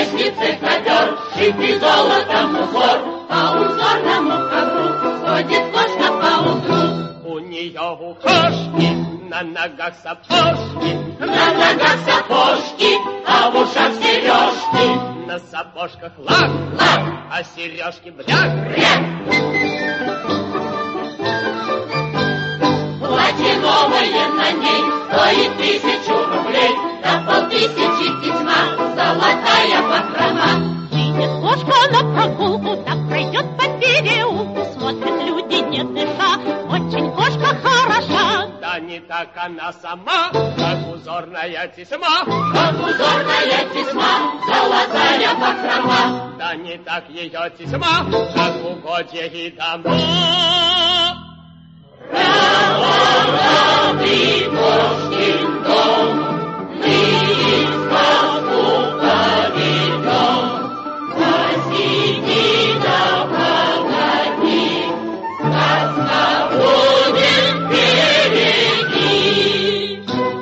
лестнице ковер, шитый золотом узор, по узорному ковру ходит кошка по углу. У нее у кошки на ногах сапожки, на ногах сапожки, а в ушах сережки. На сапожках лак, а сережки бряк. Платье новое на ней стоит 1000 рублей, на 5000 тесьма золотая бахрома. Видит кошка на прогулку, так пройдет по переулку, смотрят люди, не дыша, очень кошка хороша. Да не так она сама, как узорная тесьма, как узорная тесьма, золотая бахрома. Да не так ее тесьма, как угодья и дома. Правый кошкин дом, мы сказку поведем. Посиди да погоди, сказка будет впереди.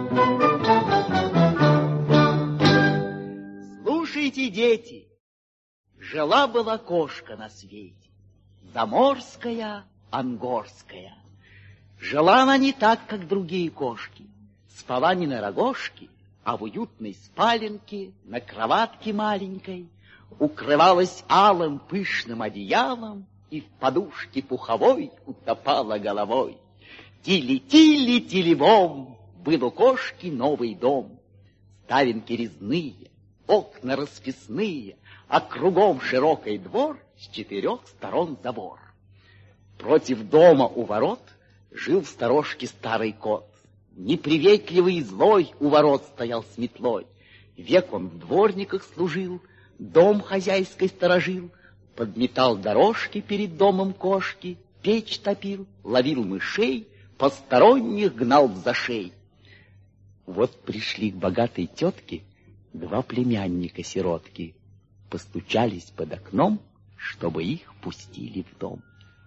Слушайте, дети, жила-была кошка на свете, заморская, ангорская. Жила она не так, как другие кошки. Спала не на рогожке, а в уютной спаленке, на кроватке маленькой, укрывалась алым пышным одеялом и в подушке пуховой утопала головой. Тили-тили-тили-бом, был у кошки новый дом. Ставенки резные, окна расписные, а кругом широкий двор, с 4 сторон забор. Против дома у ворот жил в сторожке старый кот. Неприветливый и злой у ворот стоял с метлой. Век он в дворниках служил, дом хозяйской сторожил, подметал дорожки перед домом кошки, печь топил, ловил мышей, посторонних гнал в зашей. Вот пришли к богатой тетке 2 племянника-сиротки, постучались под окном, чтобы их пустили в дом.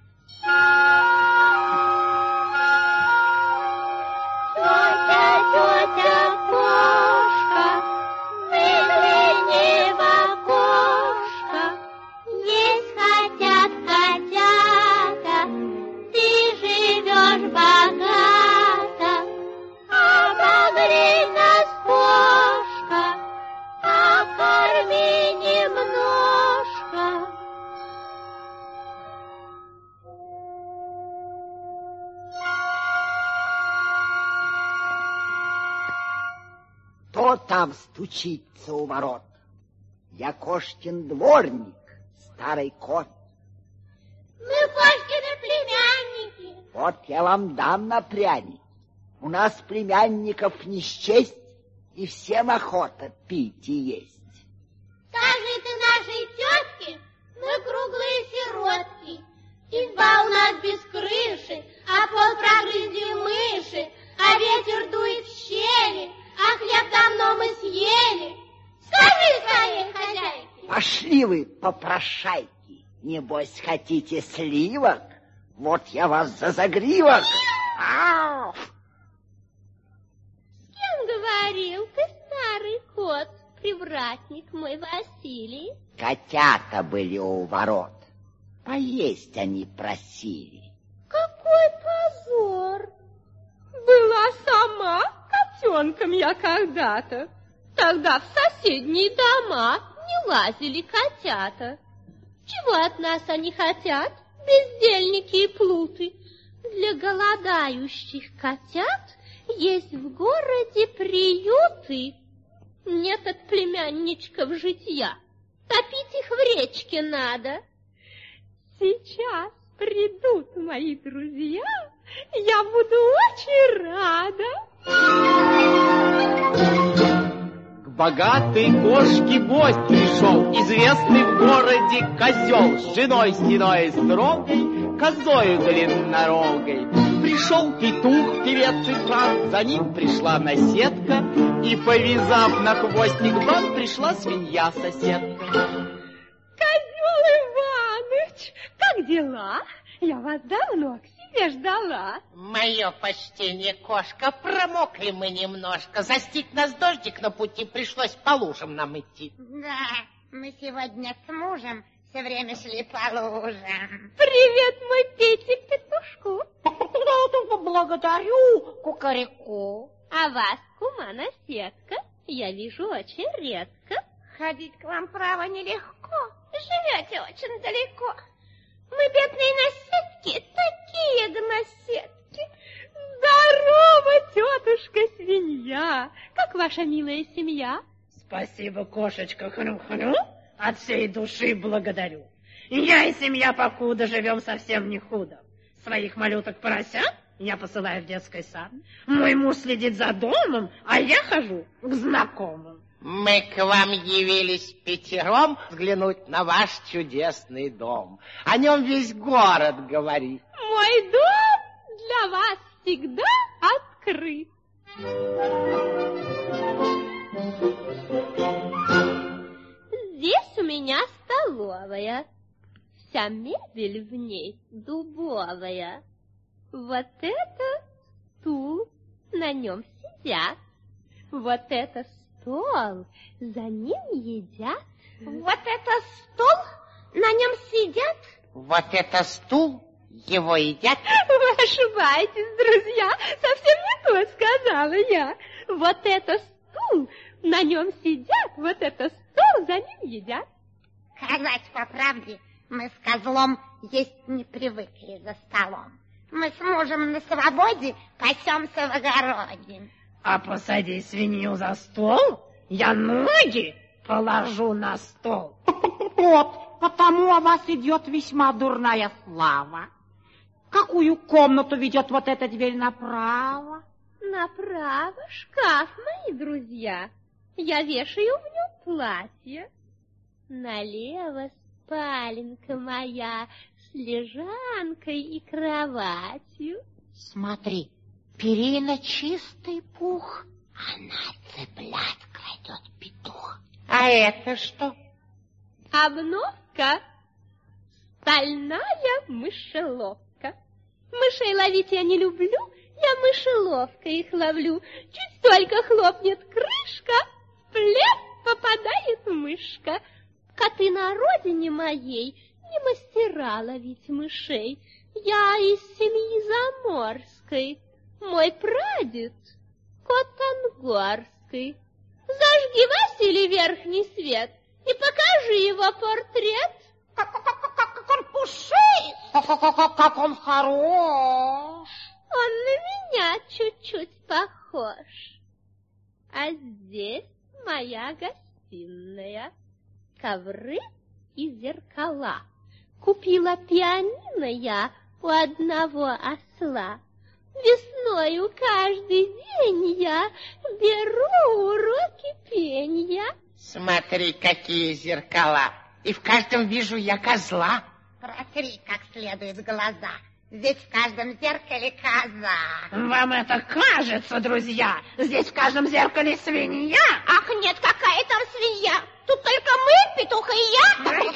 Тетя кошка, выгляни в окошко, есть хотят котята, ты живешь богато, обогрей нас, кошка, покорми немножко. Кто там стучится у ворот? Я кошкин дворник, старый кот. Мы кошкины племянники. Вот я вам дам на пряник. У нас племянников не счесть, и всем охота пить и есть. Скажи ты нашей тетке, мы круглые сиротки. Изба у нас без крыши, а пол прогрызли мыши, а ветер дует в щели, а хлеб давно мы съели. Скажи своей хозяйке. Пошли вы, попрошайки, небось хотите сливок? Вот я вас за загривок. Ау! С кем говорил ты, старый кот, привратник мой Василий? Котята были у ворот, поесть они просили. Какой позор! Была сама котенком я когда-то. Тогда в соседние дома не лазили котята. Чего от нас они хотят, бездельники и плуты? Для голодающих котят есть в городе приюты. Нет от племянничков житья, топить их в речке надо. Сейчас придут мои друзья, я буду очень рада. К богатой кошке гость пришел, известный в городе козел, с женой седой и строгой, козою длиннорогой. Пришел петух, певец и франт, за ним пришла наседка, и, повязав на хвостик бант, пришла свинья-соседка. Козел Иваныч, как дела? Я вас давно к себе ждала. Мое почтение, кошка, промокли мы немножко. Застиг нас дождик на пути, пришлось по лужам нам идти. Да, Мы сегодня с мужем все время шли по лужам. Привет, мой Петик петушку. Благодарю, кукареку. А вас, кума, наседка, я вижу очень редко. Ходить к вам, право, нелегко. Живете очень далеко. Мы, бедные наседки, такие гноседки. Здорово, тетушка свинья. Как ваша милая семья? Спасибо, кошечка Хрю-Хрю. От всей души благодарю. Я и семья покуда живем совсем не худо. Своих малюток-поросят я посылаю в детский сад. Мой муж следит за домом, а я хожу к знакомым. Мы к вам явились пятером взглянуть на ваш чудесный дом. О нем весь город говорит. Мой дом для вас всегда открыт. Здесь у меня столовая. Вся мебель в ней дубовая. Вот это стул, на нем сидят. Вот это стол, за ним едят. Вот это стул, на нем сидят. Вот это стул, его едят. Вы ошибаетесь, друзья, совсем не то сказала я. Вот это стул, на нем сидят, вот это стол, за ним едят. Сказать по правде, мы с козлом есть не привыкли за столом. Мы с мужем на свободе пасемся в огороде. А посади свинью за стол, я ноги положу на стол. Вот, потому о вас идет весьма дурная слава. Какую комнату ведет вот эта дверь направо? Направо шкаф, мои друзья. Я вешаю в нем платье. Налево спаленка моя с лежанкой и кроватью. Смотри, перина чистый пух, а на цыплят кладет петух. А это что? Обновка, стальная мышеловка. Мышей ловить я не люблю, я мышеловкой их ловлю. Чуть только хлопнет крышка, плеп, попадает мышка. Коты на родине моей не мастера ловить мышей. Я из семьи заморской, мой прадед кот ангорский. Зажги, Василий, верхний свет и покажи его портрет. Как он пушист, как он хорош. Он на меня чуть-чуть похож. А здесь моя гостиная. Ковры и зеркала. Купила пианино я у одного осла. Весною каждый день я беру уроки пенья. Смотри, какие зеркала. И в каждом вижу я козла. Протри как следует глаза. Здесь в каждом зеркале коза. Вам это кажется, друзья? Здесь в каждом зеркале свинья? Ах, нет, какая там свинья? Тут только мы, петух и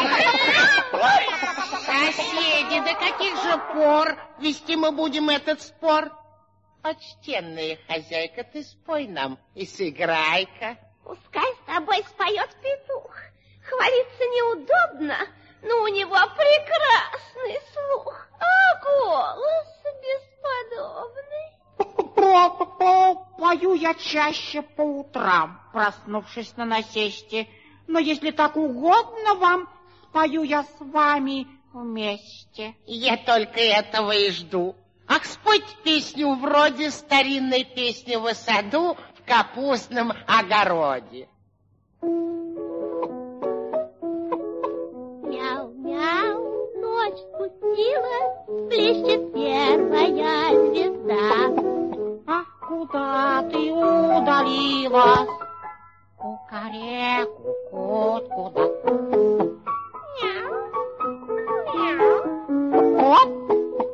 я. Соседи, до каких же пор вести мы будем этот спор? Почтенная хозяйка, ты спой нам и сыграй-ка. Пускай с тобой споет петух. Хвалиться неудобно, но у него прекрасный слух, а голос бесподобный. Пою я чаще по утрам, проснувшись на насесте. Но если так угодно вам, спою я с вами вместе. Я только этого и жду. Ах, спойте песню вроде старинной песни в саду в капустном огороде. Мяу-мяу, ночь спустилась, блещет первая звезда. Ах, куда ты удалилась? Кукареку, кот, куда? Мяу, мяу. Кот?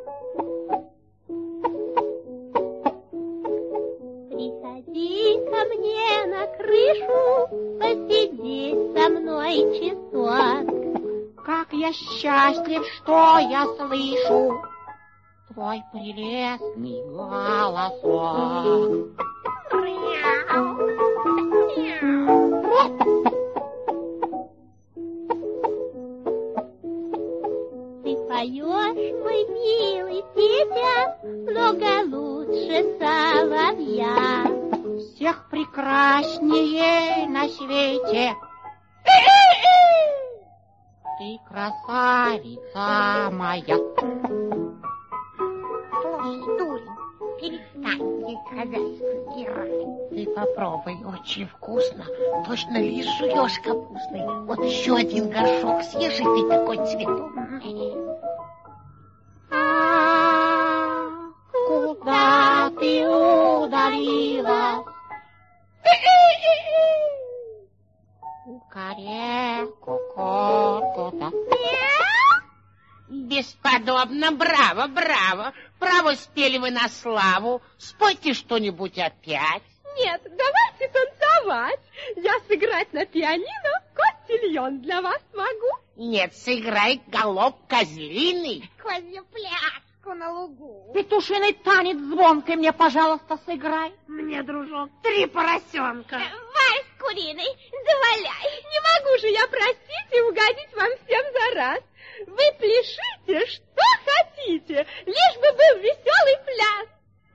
Приходи ко мне на крышу, посиди со мной часок. Как я счастлив, что я слышу твой прелестный голосок. Мяу, мяу. на свете. Ты красавица моя. Слушай, дурень, перестань ей хозяйку играть. Ты попробуй, очень вкусно. Точно лист жуешь капустный. Вот еще один горшок съешь, и ты такой цветок. Куда ты удалилась? Кукареку, ко-ко-да. Бесподобно, браво, браво. Право, спели вы на славу. Спойте что-нибудь опять. Нет, давайте танцевать. Я сыграть на пианино котильон для вас могу. Нет, сыграй галоп козлиный. Козью пляску на лугу. Петушиный танец звонкой мне, пожалуйста, сыграй. Мне, дружок, 3 поросенка. Вальс куриный, заваляй. Не могу же я просить и угодить вам всем за раз. Вы пляшите, что хотите, лишь бы был веселый пляс.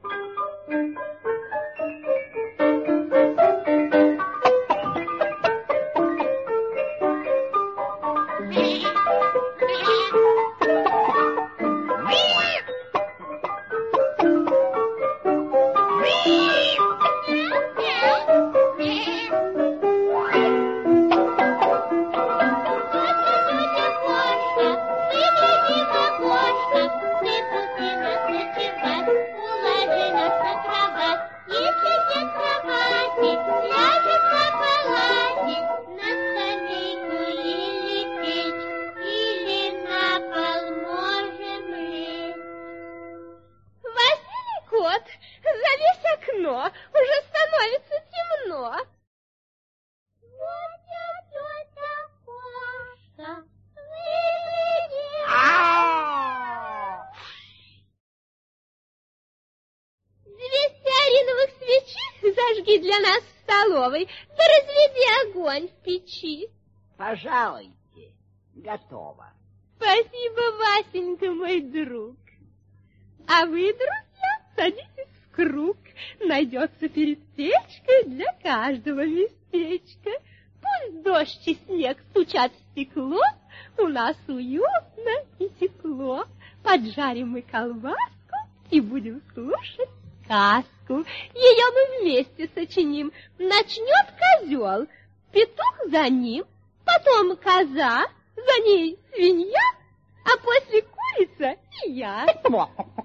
Для нас в столовой, да разведи огонь в печи. Пожалуйте, готово. Спасибо, Васенька, мой друг. А вы, друзья, садитесь в круг. Найдется перед печкой для каждого местечко. Пусть дождь и снег стучат в стекло, у нас уютно и тепло. Поджарим мы колбаску и будем слушать сказку. Ее мы вместе сочиним. Начнет козел, петух за ним, потом коза, за ней свинья, а после курица и я. Ну,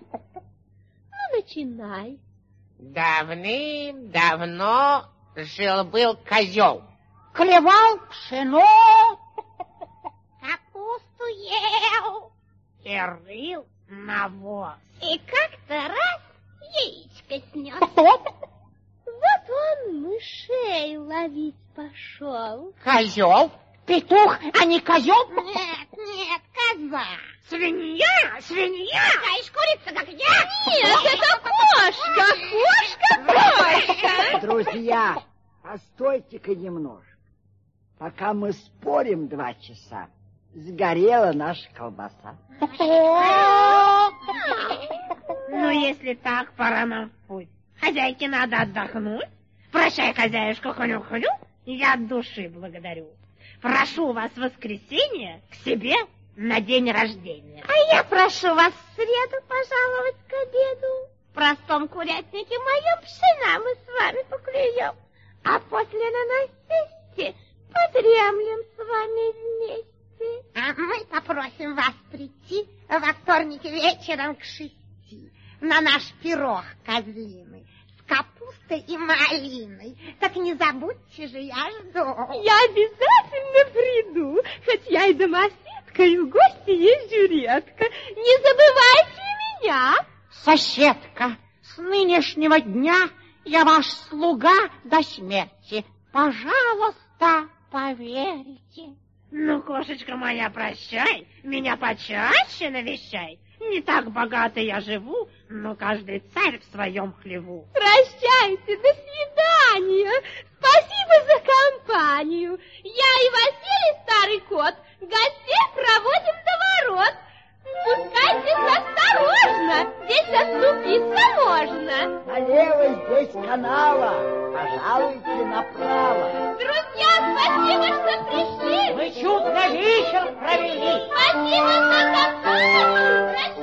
начинай. Давным-давно жил-был козел. Клевал пшено, Капусту ел. И рыл навоз. И как-то раз яичко снес. Вот он мышей ловить пошел. Козел? петух, а не козел. Нет, нет, коза. Свинья, свинья. Знаешь, курица, как я. Нет, это кошка, кошка. Друзья, постойте-ка немножко. Пока мы спорим 2 часа, сгорела наша колбаса. Ну, если так, пора нам в путь. Хозяйке надо отдохнуть. Прощай, хозяюшка, хрю-хрю, я от души благодарю. Прошу вас в воскресенье к себе на день рождения. А я прошу вас в среду пожаловать к обеду. В простом курятнике моем пшена мы с вами поклюем, а после на насесте подремлем с вами вместе. А мы попросим вас прийти во вторник вечером к 6 на наш пирог козлиный с капустой и малиной. Так не забудьте же, я жду. Я обязательно приду, хоть я и домоседка, и в гости езжу редко. Не забывайте меня. Соседка, с нынешнего дня я ваш слуга до смерти. Пожалуйста, поверьте. Ну, кошечка моя, прощай, меня почаще навещай. Не так богато я живу, но каждый царь в своем хлеву. Прощайте, до свидания. Спасибо за компанию. Я и Василий, старый кот, гостей проводим до ворот. Спускайтесь осторожно, здесь оступиться можно. Налево здесь канава, пожалуйте направо. Друзья, Спасибо, что пришли. Мы чудно вечер провели. Спасибо за компанию.